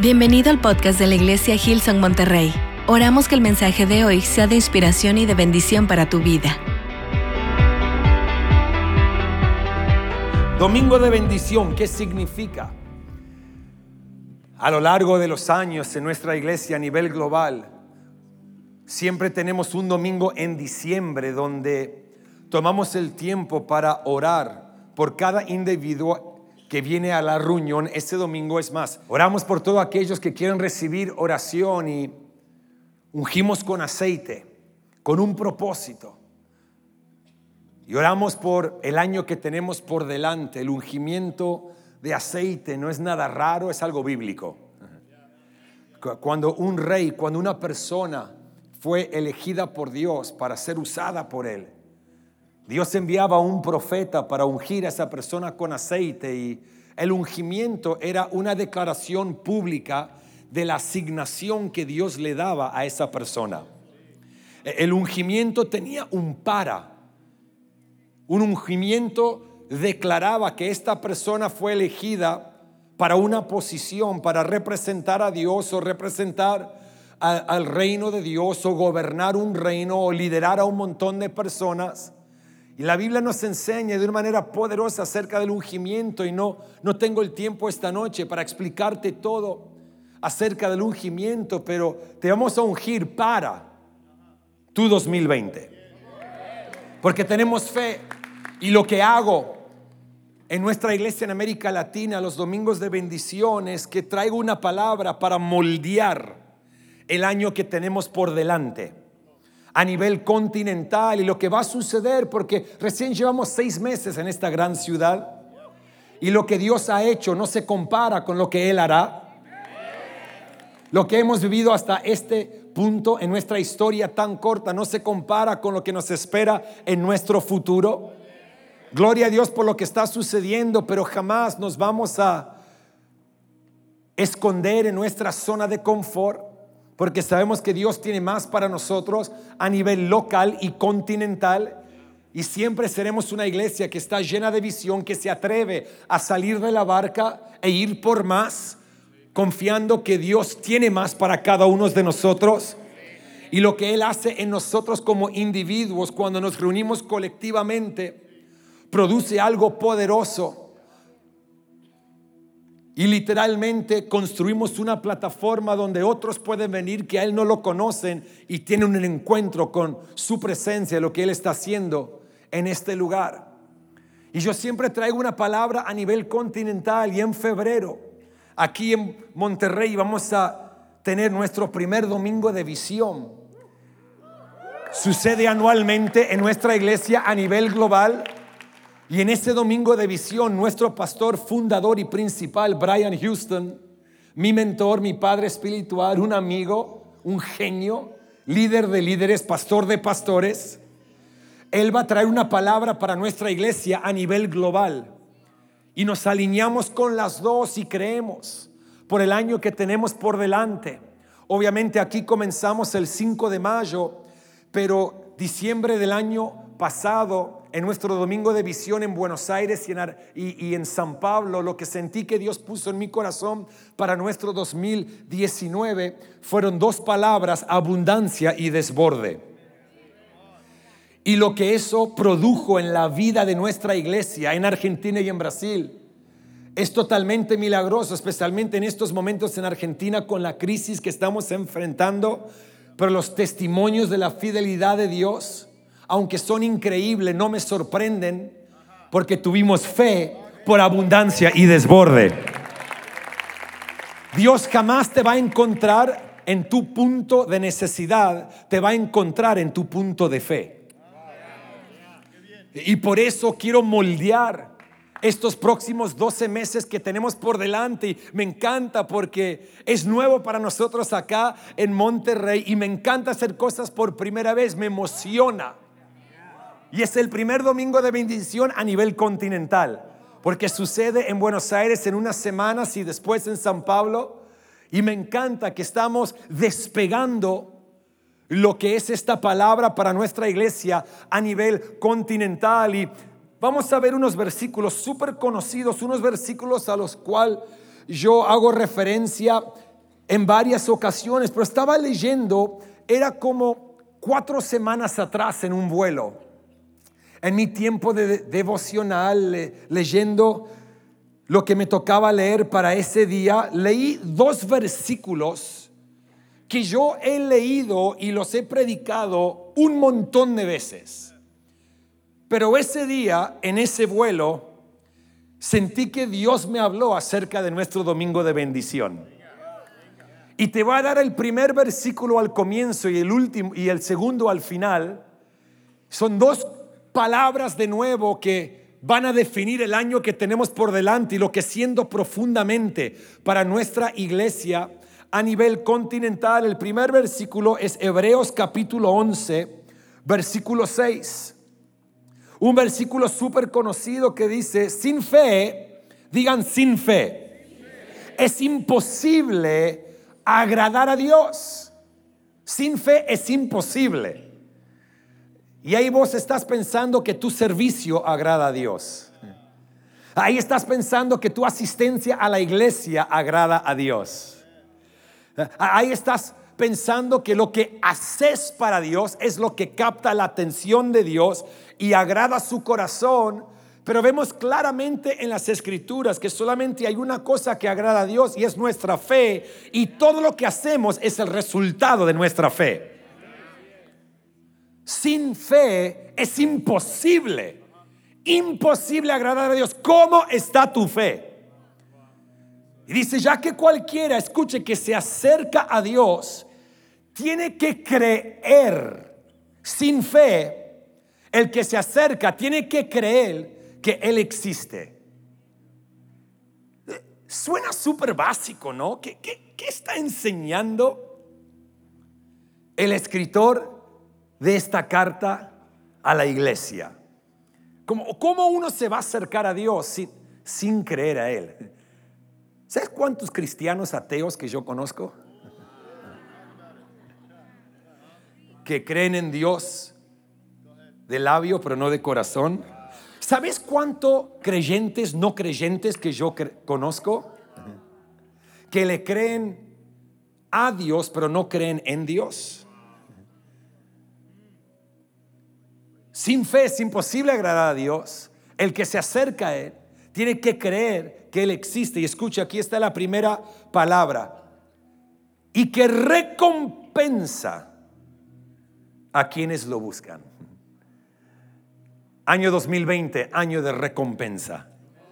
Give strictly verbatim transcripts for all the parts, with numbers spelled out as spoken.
Bienvenido al podcast de la Iglesia Hillsong Monterrey. Oramos que el mensaje de hoy sea de inspiración y de bendición para tu vida. Domingo de bendición, ¿qué significa? A lo largo de los años en nuestra iglesia a nivel global, siempre tenemos un domingo en diciembre donde tomamos el tiempo para orar por cada individuo que viene a la reunión ese domingo. Es más, oramos por todos aquellos que quieren recibir oración y ungimos con aceite, con un propósito. Y oramos por el año que tenemos por delante. El ungimiento de aceite no es nada raro, es algo bíblico. Cuando un rey, cuando una persona fue elegida por Dios para ser usada por Él, Dios enviaba a un profeta para ungir a esa persona con aceite, y el ungimiento era una declaración pública de la asignación que Dios le daba a esa persona. El ungimiento tenía un para. Un ungimiento declaraba que esta persona fue elegida para una posición, para representar a Dios o representar a, al reino de Dios, o gobernar un reino o liderar a un montón de personas. Y la Biblia nos enseña de una manera poderosa acerca del ungimiento, y no, no tengo el tiempo esta noche para explicarte todo acerca del ungimiento, pero te vamos a ungir para tu dos mil veinte, porque tenemos fe. Y lo que hago en nuestra iglesia en América Latina los domingos de bendición es que traigo una palabra para moldear el año que tenemos por delante a nivel continental y lo que va a suceder, porque recién llevamos seis meses en esta gran ciudad y lo que Dios ha hecho no se compara con lo que Él hará. Lo que hemos vivido hasta este punto en nuestra historia tan corta no se compara con lo que nos espera en nuestro futuro. Gloria a Dios por lo que está sucediendo, pero jamás nos vamos a esconder en nuestra zona de confort, porque sabemos que Dios tiene más para nosotros a nivel local y continental. Y siempre seremos una iglesia que está llena de visión, que se atreve a salir de la barca e ir por más, confiando que Dios tiene más para cada uno de nosotros. Y lo que Él hace en nosotros como individuos cuando nos reunimos colectivamente produce algo poderoso. Y literalmente construimos una plataforma donde otros pueden venir que a Él no lo conocen y tienen un encuentro con su presencia, lo que Él está haciendo en este lugar. Y yo siempre traigo una palabra a nivel continental, y en febrero aquí en Monterrey vamos a tener nuestro primer domingo de visión. Sucede anualmente en nuestra iglesia a nivel global. Y en ese domingo de visión, nuestro pastor fundador y principal, Brian Houston, mi mentor, mi padre espiritual, un amigo, un genio, líder de líderes, pastor de pastores, él va a traer una palabra para nuestra iglesia a nivel global. Y nos alineamos con las dos y creemos por el año que tenemos por delante. Obviamente aquí comenzamos el cinco de mayo, pero diciembre del año pasado, en nuestro domingo de visión en Buenos Aires y en, y, y en San Pablo, lo que sentí que Dios puso en mi corazón para nuestro dos mil diecinueve fueron dos palabras: abundancia y desborde. Y lo que eso produjo en la vida de nuestra iglesia en Argentina y en Brasil es totalmente milagroso, especialmente en estos momentos en Argentina con la crisis que estamos enfrentando. Pero los testimonios de la fidelidad de Dios, aunque son increíbles, no me sorprenden, porque tuvimos fe por abundancia y desborde. Dios jamás te va a encontrar en tu punto de necesidad, te va a encontrar en tu punto de fe. Y por eso quiero moldear estos próximos doce meses que tenemos por delante. Y me encanta porque es nuevo para nosotros acá en Monterrey, y me encanta hacer cosas por primera vez, me emociona. Y es el primer domingo de bendición a nivel continental, porque sucede en Buenos Aires en unas semanas y después en San Pablo. Y me encanta que estamos despegando lo que es esta palabra para nuestra iglesia a nivel continental. Y vamos a ver unos versículos súper conocidos, unos versículos a los cuales yo hago referencia en varias ocasiones, pero estaba leyendo, era como cuatro semanas atrás en un vuelo, en mi tiempo de devocional, le, leyendo lo que me tocaba leer para ese día, leí dos versículos que yo he leído y los he predicado un montón de veces. Pero ese día, en ese vuelo, sentí que Dios me habló acerca de nuestro domingo de bendición. Y te voy a dar el primer versículo al comienzo y el último y el segundo al final. Son dos palabras de nuevo que van a definir el año que tenemos por delante y lo que siento profundamente para nuestra iglesia a nivel continental. El primer versículo es Hebreos capítulo once, versículo seis. Un versículo súper conocido que dice: sin fe, digan sin fe, es imposible agradar a Dios. Sin fe es imposible. Y ahí vos estás pensando que tu servicio agrada a Dios. Ahí estás pensando que tu asistencia a la iglesia agrada a Dios. Ahí estás pensando que lo que haces para Dios es lo que capta la atención de Dios y agrada su corazón. Pero vemos claramente en las escrituras que solamente hay una cosa que agrada a Dios, y es nuestra fe, y todo lo que hacemos es el resultado de nuestra fe. Sin fe es imposible, imposible agradar a Dios. ¿Cómo está tu fe? Y dice: ya que cualquiera, escuche, que se acerca a Dios, tiene que creer. Sin fe, el que se acerca tiene que creer que Él existe. Suena súper básico, ¿no? ¿Qué, qué, ¿Qué está enseñando el escritor de esta carta a la iglesia? ¿Cómo, cómo uno se va a acercar a Dios sin, sin creer a Él? ¿Sabes cuántos cristianos ateos que yo conozco? Que creen en Dios de labio pero no de corazón. ¿Sabes cuántos creyentes no creyentes que yo conozco? Que le creen a Dios pero no creen en Dios. Sin fe es imposible agradar a Dios. El que se acerca a Él tiene que creer que Él existe. Y escucha, aquí está la primera palabra: y que recompensa a quienes lo buscan. Año dos mil veinte, año de recompensa.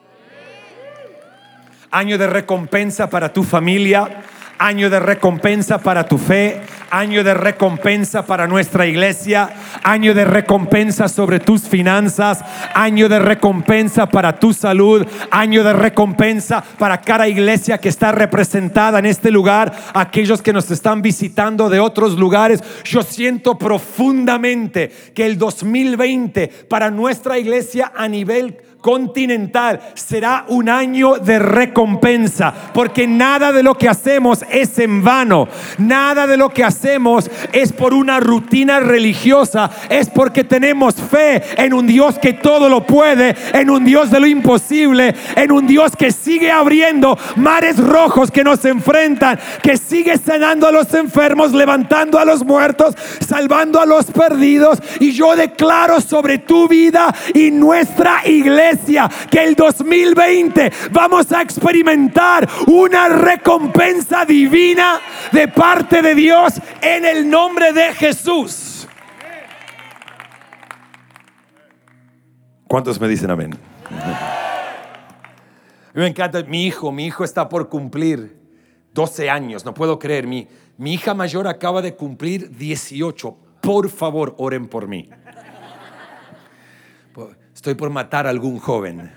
Año de recompensa para tu familia. Año de recompensa para tu fe. Año de recompensa para nuestra iglesia. Año de recompensa sobre tus finanzas. Año de recompensa para tu salud. Año de recompensa para cada iglesia que está representada en este lugar. Aquellos que nos están visitando de otros lugares. Yo siento profundamente que el dos mil veinte para nuestra iglesia a nivel continental será un año de recompensa, porque nada de lo que hacemos es en vano. Nada de lo que hacemos es por una rutina religiosa. Es porque tenemos fe en un Dios que todo lo puede, en un Dios de lo imposible, en un Dios que sigue abriendo mares rojos que nos enfrentan, que sigue sanando a los enfermos, levantando a los muertos, salvando a los perdidos. Y yo declaro sobre tu vida y nuestra iglesia que el dos mil veinte vamos a experimentar una recompensa divina de parte de Dios en el nombre de Jesús. ¿Cuántos me dicen amén? Me encanta mi hijo, mi hijo está por cumplir doce años, no puedo creer. Mi, mi hija mayor acaba de cumplir dieciocho. Por favor, oren por mí. Estoy por matar a algún joven.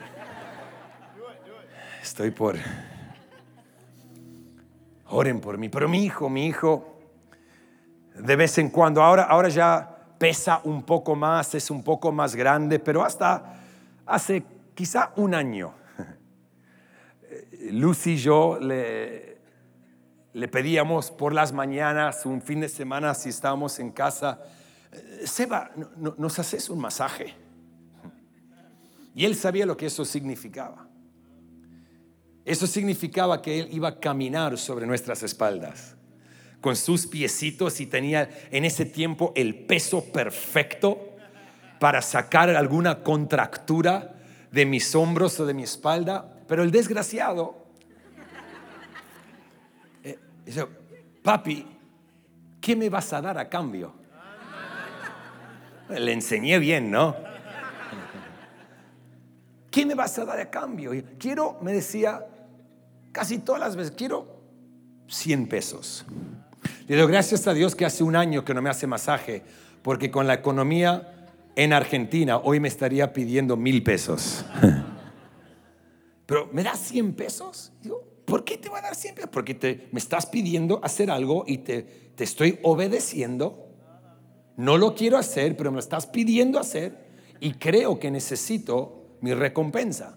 Estoy por... Oren por mí. Pero mi hijo, mi hijo, de vez en cuando, ahora, ahora ya pesa un poco más, es un poco más grande, pero hasta hace quizá un año, Lucy y yo le, le pedíamos por las mañanas, un fin de semana, si estábamos en casa: Seba, ¿no, ¿nos haces un masaje? Y él sabía lo que eso significaba. Eso significaba que Él iba a caminar sobre nuestras espaldas con sus piecitos, y tenía en ese tiempo el peso perfecto para sacar alguna contractura de mis hombros o de mi espalda. Pero el desgraciado eh, dice: papi, ¿qué me vas a dar a cambio? Le enseñé bien, ¿no? ¿Qué me vas a dar a cambio? Quiero, me decía casi todas las veces, quiero cien pesos. Le doy gracias a Dios que hace un año que no me hace masaje, porque con la economía en Argentina hoy me estaría pidiendo mil pesos. Pero ¿me das cien pesos? Digo, ¿por qué te voy a dar cien pesos? Porque te, me estás pidiendo hacer algo y te, te estoy obedeciendo. No lo quiero hacer, pero me lo estás pidiendo hacer, y creo que necesito mi recompensa.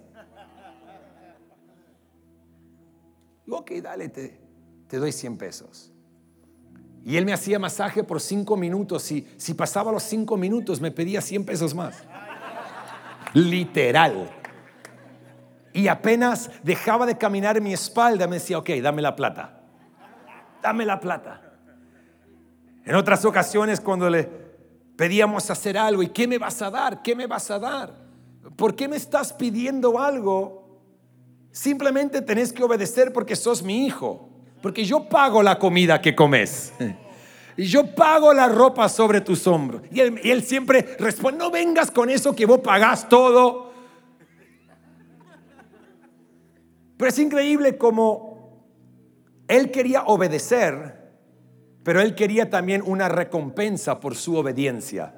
Digo, ok, dale, te, te doy cien pesos. Y él me hacía masaje por cinco minutos. Y si pasaba los cinco minutos me pedía cien pesos más. Literal. Y apenas dejaba de caminar en mi espalda, me decía: ok, dame la plata. Dame la plata. En otras ocasiones, cuando le pedíamos hacer algo: ¿y qué me vas a dar? ¿Qué me vas a dar? ¿Por qué me estás pidiendo algo? Simplemente tenés que obedecer porque sos mi hijo. Porque yo pago la comida que comes. Y yo pago la ropa sobre tus hombros. Y él, y él siempre responde: no vengas con eso que vos pagás todo. Pero es increíble como él quería obedecer, pero él quería también una recompensa por su obediencia.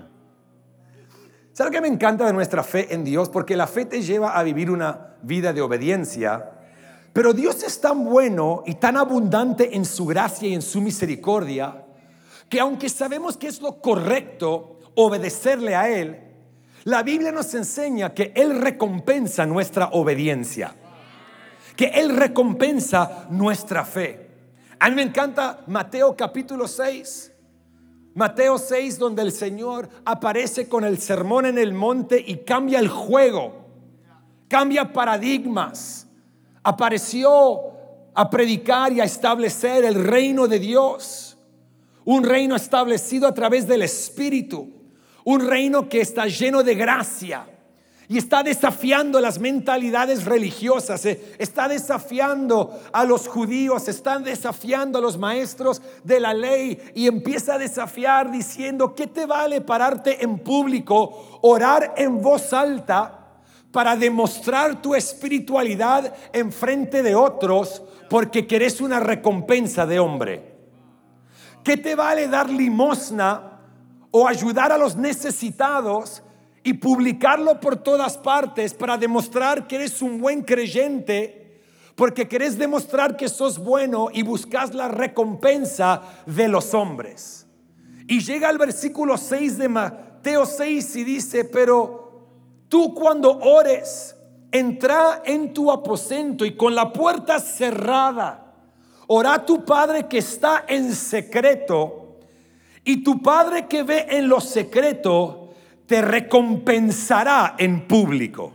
¿Sabes qué me encanta de nuestra fe en Dios? Porque la fe te lleva a vivir una vida de obediencia. Pero Dios es tan bueno y tan abundante en su gracia y en su misericordia, que aunque sabemos que es lo correcto obedecerle a Él, la Biblia nos enseña que Él recompensa nuestra obediencia, que Él recompensa nuestra fe. A mí me encanta Mateo capítulo seis. Mateo seis, donde el Señor aparece con el sermón en el monte y cambia el juego, cambia paradigmas. Apareció a predicar y a establecer el reino de Dios, un reino establecido a través del Espíritu, un reino que está lleno de gracia y está desafiando las mentalidades religiosas, está desafiando a los judíos, está desafiando a los maestros de la ley, y empieza a desafiar diciendo: ¿qué te vale pararte en público, orar en voz alta para demostrar tu espiritualidad en frente de otros, porque querés una recompensa de hombre? ¿Qué te vale dar limosna o ayudar a los necesitados y publicarlo por todas partes para demostrar que eres un buen creyente, porque querés demostrar que sos bueno y buscas la recompensa de los hombres? Y llega al versículo seis de Mateo seis y dice: pero tú, cuando ores, entra en tu aposento y con la puerta cerrada, ora a tu Padre que está en secreto, y tu Padre que ve en lo secreto te recompensará en público.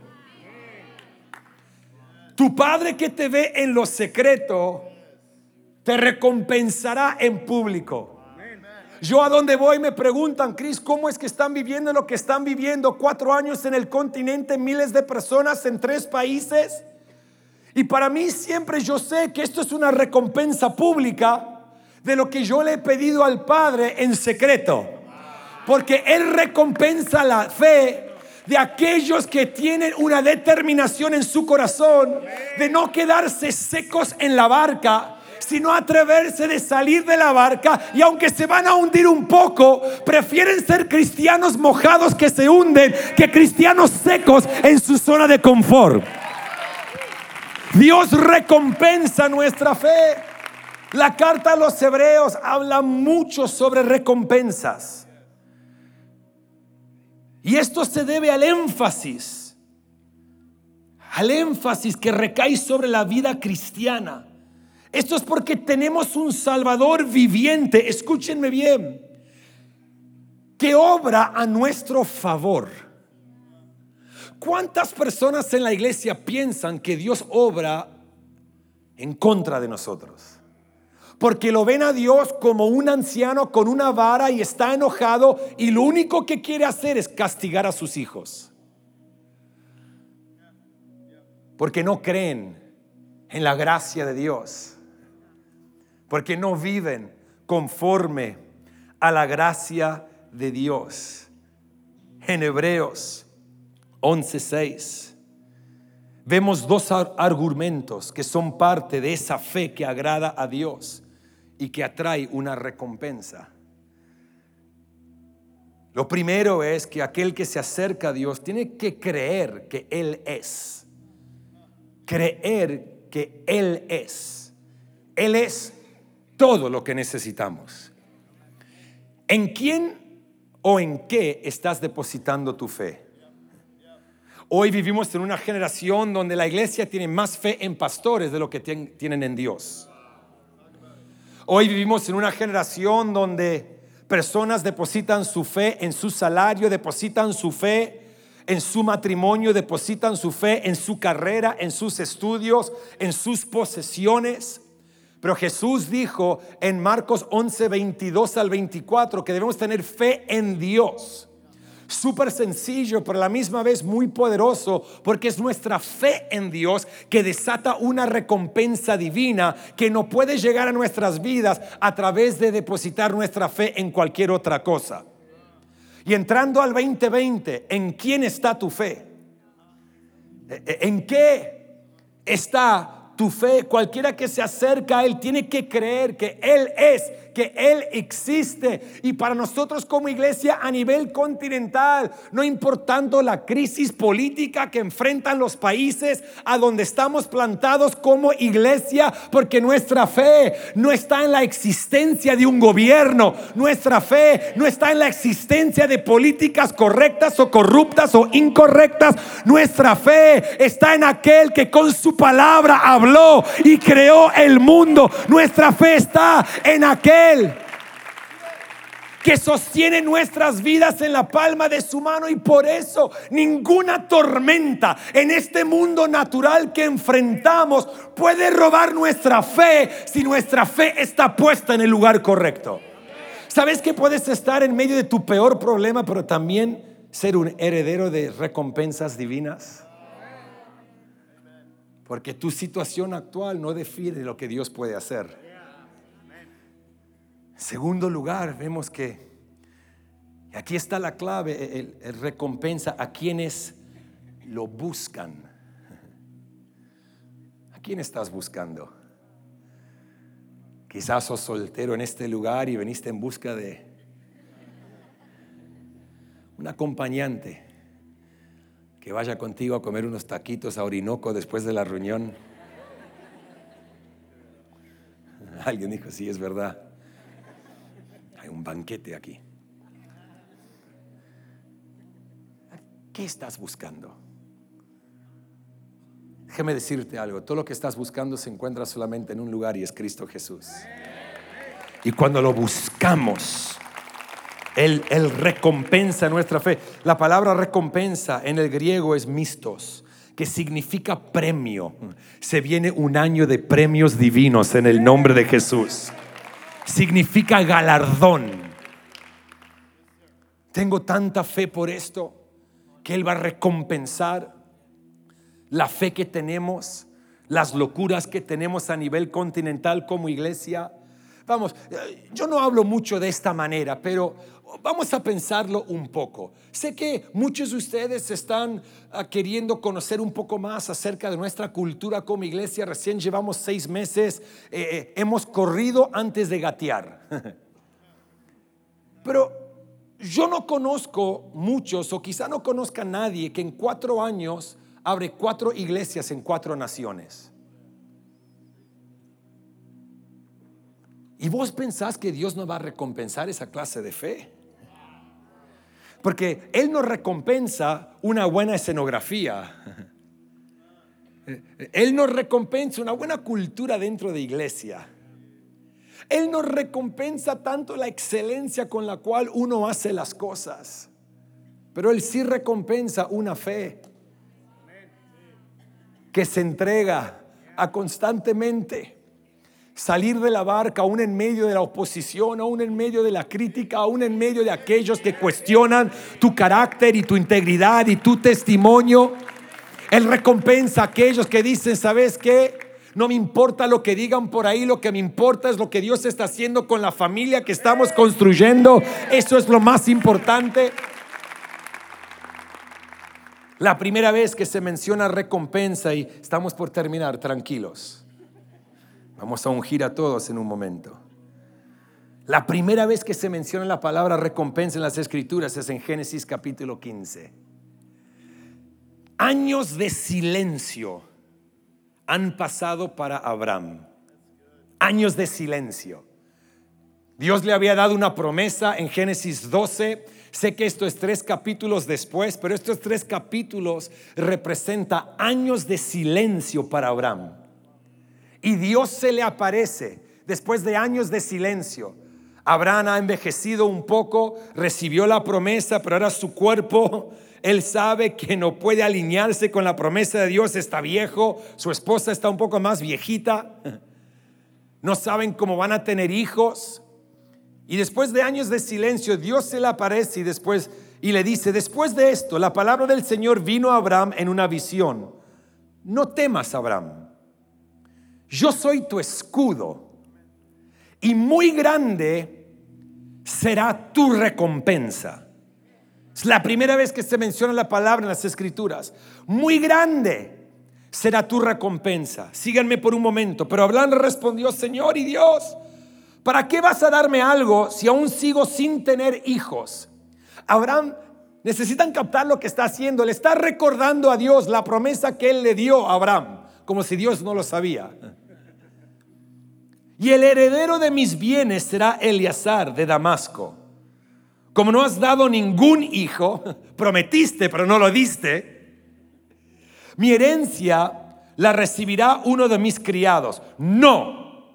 Tu Padre que te ve en lo secreto te recompensará en público. Yo a donde voy me preguntan: Cris, ¿cómo es que están viviendo lo que están viviendo? Cuatro años en el continente, miles de personas en tres países. Y para mí siempre yo sé que esto es una recompensa pública de lo que yo le he pedido al Padre en secreto. Porque Él recompensa la fe de aquellos que tienen una determinación en su corazón de no quedarse secos en la barca, sino atreverse de salir de la barca, y aunque se van a hundir un poco, prefieren ser cristianos mojados que se hunden que cristianos secos en su zona de confort. Dios recompensa nuestra fe. La carta a los Hebreos habla mucho sobre recompensas, y esto se debe al énfasis, al énfasis que recae sobre la vida cristiana. Esto es porque tenemos un Salvador viviente, escúchenme bien, que obra a nuestro favor. ¿Cuántas personas en la iglesia piensan que Dios obra en contra de nosotros. Porque lo ven a Dios como un anciano con una vara y está enojado y lo único que quiere hacer es castigar a sus hijos. Porque no creen en la gracia de Dios. Porque no viven conforme a la gracia de Dios. En Hebreos once seis vemos dos argumentos que son parte de esa fe que agrada a Dios y que atrae una recompensa. Lo primero es que aquel que se acerca a Dios tiene que creer que Él es. Creer que Él es. Él es todo lo que necesitamos. ¿En quién o en qué estás depositando tu fe? Hoy vivimos en una generación donde la iglesia tiene más fe en pastores de lo que tienen en Dios. Hoy vivimos en una generación donde personas depositan su fe en su salario, depositan su fe en su matrimonio, depositan su fe en su carrera, en sus estudios, en sus posesiones. Pero Jesús dijo en Marcos once, veintidós al veinticuatro que debemos tener fe en Dios. Súper sencillo, pero a la misma vez muy poderoso, porque es nuestra fe en Dios que desata una recompensa divina que no puede llegar a nuestras vidas a través de depositar nuestra fe en cualquier otra cosa. Y entrando al veinte veinte, ¿en quién está tu fe? ¿En qué está tu fe? Cualquiera que se acerca a Él tiene que creer que Él es, que Él existe. Y para nosotros como iglesia a nivel continental, no importando la crisis política que enfrentan los países a donde estamos plantados como iglesia, porque nuestra fe no está en la existencia de un gobierno, nuestra fe no está en la existencia de políticas correctas o corruptas o incorrectas. Nuestra fe está en aquel que con su palabra habló y creó el mundo. Nuestra fe está en aquel que sostiene nuestras vidas en la palma de su mano, y por eso ninguna tormenta en este mundo natural que enfrentamos puede robar nuestra fe si nuestra fe está puesta en el lugar correcto. ¿Sabes que puedes estar en medio de tu peor problema, pero también ser un heredero de recompensas divinas? Porque tu situación actual no define lo que Dios puede hacer. En segundo lugar, vemos que aquí está la clave, el, el recompensa a quienes lo buscan. ¿A quién estás buscando? Quizás sos soltero en este lugar y veniste en busca de un acompañante que vaya contigo a comer unos taquitos a Orinoco después de la reunión. Alguien dijo, sí, es verdad. Hay un banquete aquí. ¿Qué estás buscando? Déjame decirte algo. Todo lo que estás buscando se encuentra solamente en un lugar, y es Cristo Jesús. Y cuando lo buscamos, Él, Él recompensa nuestra fe. La palabra recompensa en el griego es mistos, que significa premio. Se viene un año de premios divinos en el nombre de Jesús. Significa galardón. Tengo tanta fe por esto, que Él va a recompensar la fe que tenemos, las locuras que tenemos a nivel continental como iglesia. Vamos, yo no hablo mucho de esta manera, pero vamos a pensarlo un poco. Sé que muchos de ustedes están uh, queriendo conocer un poco más acerca de nuestra cultura como iglesia. Recién llevamos seis meses, eh, eh, hemos corrido antes de gatear. Pero yo no conozco muchos, o quizá no conozca a nadie que en cuatro años abre cuatro iglesias en cuatro naciones. ¿Y vos pensás que Dios no va a recompensar esa clase de fe? Porque Él no recompensa una buena escenografía. Él nos recompensa una buena cultura dentro de iglesia. Él nos recompensa tanto la excelencia con la cual uno hace las cosas. Pero Él sí recompensa una fe que se entrega a constantemente salir de la barca, aún en medio de la oposición, aún en medio de la crítica, aún en medio de aquellos que cuestionan tu carácter y tu integridad y tu testimonio. Él recompensa a aquellos que dicen, ¿sabes qué? No me importa lo que digan por ahí, lo que me importa es lo que Dios está haciendo con la familia que estamos construyendo. Eso es lo más importante. La primera vez que se menciona recompensa, y estamos por terminar, tranquilos. Vamos a ungir a todos en un momento. La primera vez que se menciona la palabra recompensa en las Escrituras es en Génesis capítulo quince. Años de silencio han pasado para Abraham. Años de silencio. Dios le había dado una promesa en Génesis doce. Sé que esto es tres capítulos después, pero estos tres capítulos representan años de silencio para Abraham. Y Dios se le aparece después de años de silencio. Abraham ha envejecido un poco, recibió la promesa, pero ahora su cuerpo, él sabe que no puede alinearse con la promesa de Dios. Está viejo, su esposa está un poco más viejita. No saben cómo van a tener hijos. Y después de años de silencio, Dios se le aparece y después y le dice, después de esto, la palabra del Señor vino a Abraham en una visión. No temas, Abraham. Yo soy tu escudo y muy grande será tu recompensa. Es la primera vez que se menciona la palabra en las Escrituras. Muy grande será tu recompensa. Síganme por un momento. Pero Abraham respondió, Señor y Dios, ¿para qué vas a darme algo si aún sigo sin tener hijos? Abraham, necesitan captar lo que está haciendo. Le está recordando a Dios la promesa que él le dio a Abraham, como si Dios no lo sabía. Y el heredero de mis bienes será Eleazar de Damasco. Como no has dado ningún hijo, prometiste pero no lo diste, mi herencia la recibirá uno de mis criados. No,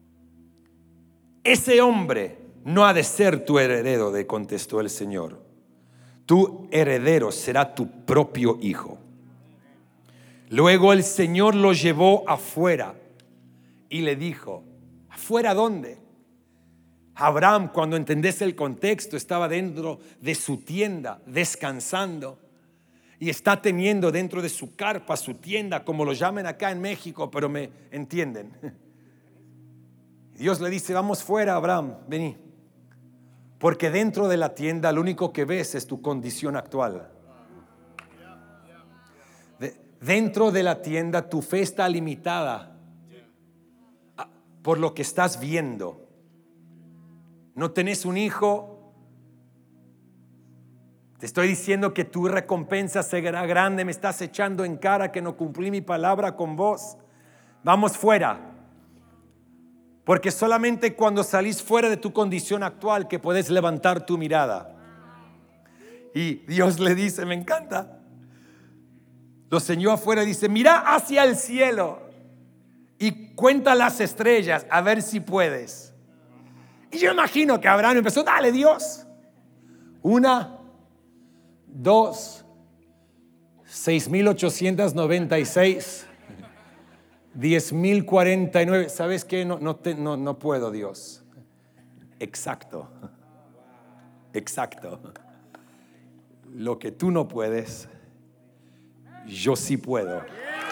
ese hombre no ha de ser tu heredero, le contestó el Señor. Tu heredero será tu propio hijo. Luego el Señor lo llevó afuera y le dijo, ¿afuera dónde? Abraham, cuando entendés el contexto, estaba dentro de su tienda descansando y está teniendo dentro de su carpa, su tienda, como lo llaman acá en México, pero me entienden. Dios le dice, vamos fuera, Abraham, vení. Porque dentro de la tienda lo único que ves es tu condición actual. De, dentro de la tienda tu fe está limitada por lo que estás viendo. No tenés un hijo. Te estoy diciendo que tu recompensa será grande. Me estás echando en cara que no cumplí mi palabra con vos. Vamos fuera. Porque solamente cuando salís fuera de tu condición actual que puedes levantar tu mirada. Y Dios le dice, me encanta. Lo señaló afuera y dice, mira hacia el cielo y cuenta las estrellas a ver si puedes. Y yo imagino que Abraham empezó, dale Dios. Una, dos, seis mil ochocientos noventa y seis. diez mil cuarenta y nueve. ¿Sabes qué? No, no, te, no, no puedo, Dios. Exacto. Exacto. Lo que tú no puedes, yo sí puedo.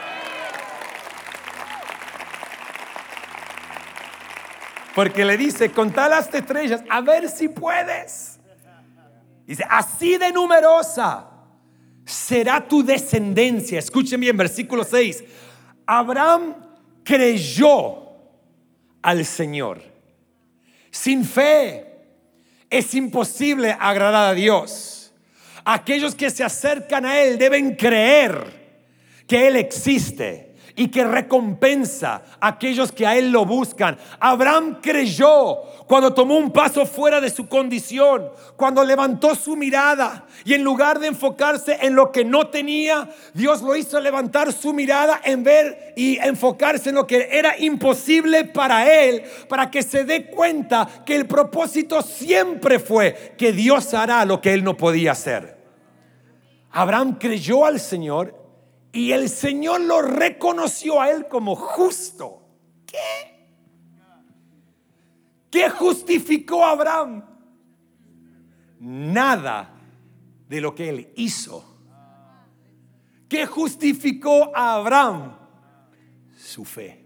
Porque le dice, contá las estrellas, a ver si puedes. Dice, así de numerosa será tu descendencia. Escuchen bien, versículo seis. Abraham creyó al Señor. Sin fe es imposible agradar a Dios. Aquellos que se acercan a Él deben creer que Él existe y que recompensa a aquellos que a Él lo buscan. Abraham creyó cuando tomó un paso fuera de su condición, cuando levantó su mirada y en lugar de enfocarse en lo que no tenía, Dios lo hizo levantar su mirada en ver y enfocarse en lo que era imposible para él, para que se dé cuenta que el propósito siempre fue que Dios hará lo que él no podía hacer. Abraham creyó al Señor y el Señor lo reconoció a él como justo. ¿Qué? ¿Qué justificó a Abraham? Nada de lo que él hizo. ¿Qué justificó a Abraham? Su fe.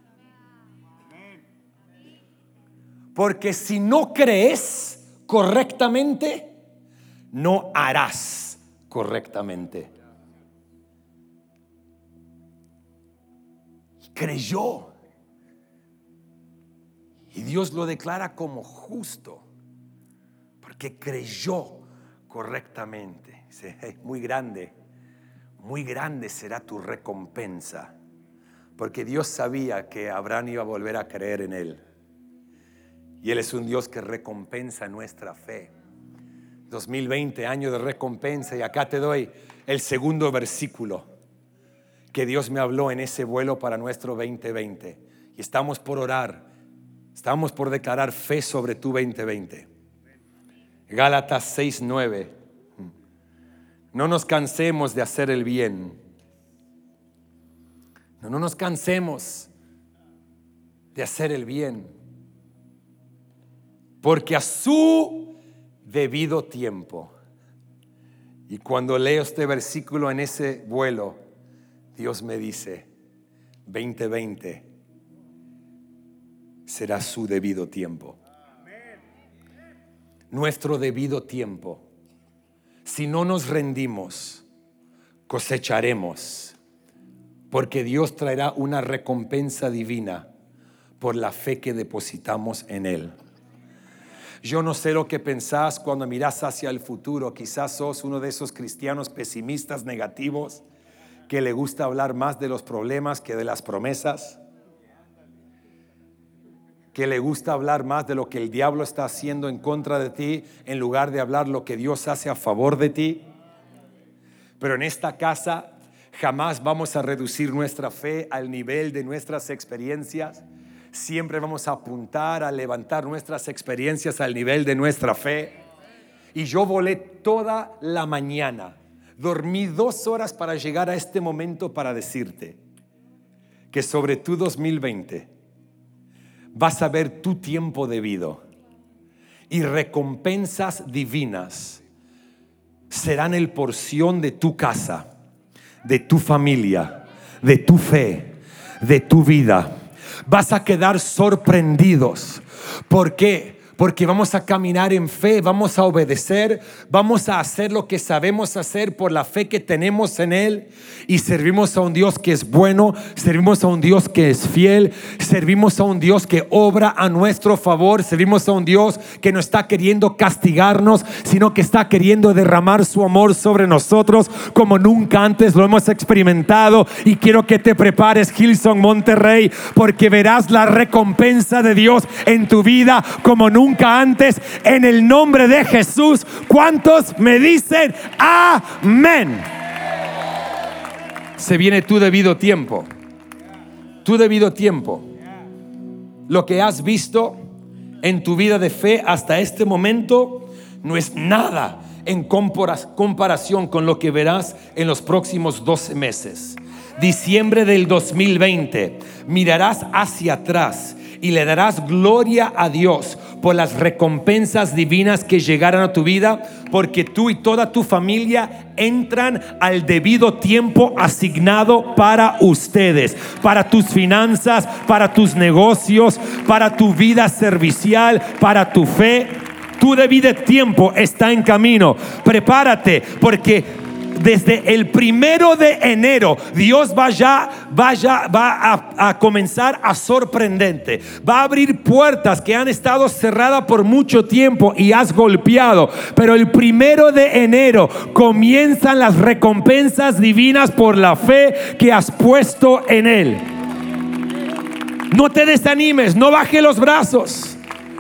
Porque si no crees correctamente, no harás correctamente. Creyó. Y Dios lo declara como justo. Porque creyó correctamente. Dice, hey, muy grande, muy grande será tu recompensa. Porque Dios sabía que Abraham iba a volver a creer en él. Y Él es un Dios que recompensa nuestra fe. dos mil veinte, año de recompensa. Y acá te doy el segundo versículo que Dios me habló en ese vuelo para nuestro veinte veinte. Y estamos por orar, estamos por declarar fe sobre tu veinte veinte. Gálatas seis nueve. No nos cansemos de hacer el bien. No, no nos cansemos de hacer el bien. Porque a su debido tiempo. Y cuando leo este versículo en ese vuelo, Dios me dice, veinte veinte será su debido tiempo. Nuestro debido tiempo. Si no nos rendimos, cosecharemos. Porque Dios traerá una recompensa divina por la fe que depositamos en Él. Yo no sé lo que pensás cuando mirás hacia el futuro. Quizás sos uno de esos cristianos pesimistas, negativos, que le gusta hablar más de los problemas que de las promesas, que le gusta hablar más de lo que el diablo está haciendo en contra de ti en lugar de hablar lo que Dios hace a favor de ti. Pero en esta casa jamás vamos a reducir nuestra fe al nivel de nuestras experiencias. Siempre vamos a apuntar a levantar nuestras experiencias al nivel de nuestra fe. Y yo volé toda la mañana. Dormí dos horas para llegar a este momento para decirte que sobre tu dos mil veinte vas a ver tu tiempo debido y recompensas divinas serán el porción de tu casa, de tu familia, de tu fe, de tu vida. Vas a quedar sorprendidos. ¿Por qué? Porque vamos a caminar en fe, vamos a obedecer, vamos a hacer lo que sabemos hacer por la fe que tenemos en Él. Y servimos a un Dios que es bueno, servimos a un Dios que es fiel, servimos a un Dios que obra a nuestro favor, servimos a un Dios que no está queriendo castigarnos, sino que está queriendo derramar su amor sobre nosotros como nunca antes lo hemos experimentado. Y quiero que te prepares, Hillsong Monterrey, porque verás la recompensa de Dios en tu vida como nunca Nunca antes, en el nombre de Jesús. ¿Cuántos me dicen amén? Se viene tu debido tiempo. Tu debido tiempo. Lo que has visto en tu vida de fe hasta este momento no es nada en comparación con lo que verás en los próximos doce meses. Diciembre del dos mil veinte, mirarás hacia atrás y le darás gloria a Dios por las recompensas divinas que llegaron a tu vida, porque tú y toda tu familia entran al debido tiempo asignado para ustedes, para tus finanzas, para tus negocios, para tu vida servicial, para tu fe. Tu debido tiempo está en camino. Prepárate, porque desde el primero de enero Dios va, ya, va, ya, va a, a comenzar a sorprenderte. Va a abrir puertas que han estado cerradas por mucho tiempo y has golpeado. Pero el primero de enero comienzan las recompensas divinas por la fe que has puesto en Él. No te desanimes, no bajes los brazos.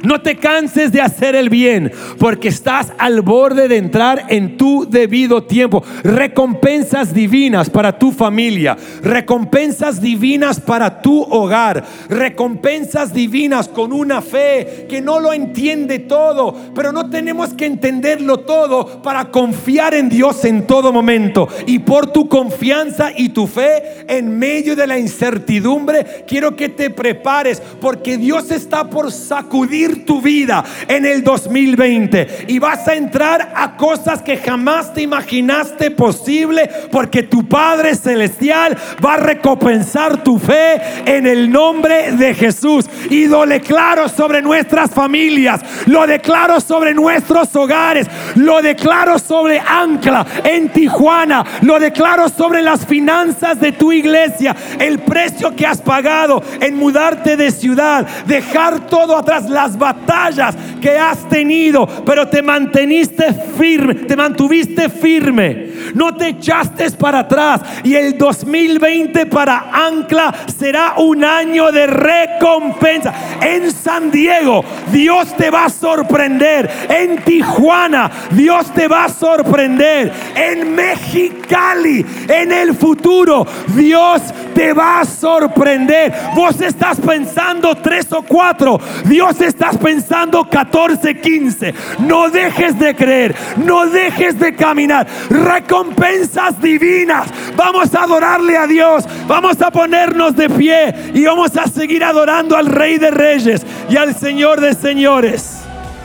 No te canses de hacer el bien, porque estás al borde de entrar en tu debido tiempo. Recompensas divinas para tu familia, recompensas divinas para tu hogar, recompensas divinas con una fe que no lo entiende todo, pero no tenemos que entenderlo todo para confiar en Dios en todo momento. Y por tu confianza y tu fe en medio de la incertidumbre, quiero que te prepares, porque Dios está por sacudir tu vida en el dos mil veinte y vas a entrar a cosas que jamás te imaginaste posible, porque tu Padre Celestial va a recompensar tu fe en el nombre de Jesús. Y lo declaro sobre nuestras familias, lo declaro sobre nuestros hogares, lo declaro sobre Ancla en Tijuana, lo declaro sobre las finanzas de tu iglesia, el precio que has pagado en mudarte de ciudad, dejar todo atrás, las batallas que has tenido, pero te manteniste firme, te mantuviste firme, no te echaste para atrás. Y el dos mil veinte para Ancla será un año de recompensa. En San Diego Dios te va a sorprender, en Tijuana Dios te va a sorprender, en Mexicali en el futuro Dios te va a sorprender. Vos estás pensando tres o cuatro, Dios estás pensando catorce, quince. No dejes de creer, no dejes de caminar. Recompensas divinas. Vamos a adorarle a Dios, vamos a ponernos de pie y vamos a seguir adorando al Rey de Reyes y al Señor de Señores.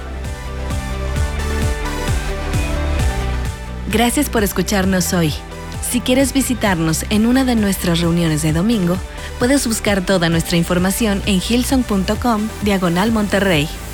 Gracias por escucharnos hoy. Si quieres visitarnos en una de nuestras reuniones de domingo, puedes buscar toda nuestra información en hillsong punto com diagonal Monterrey.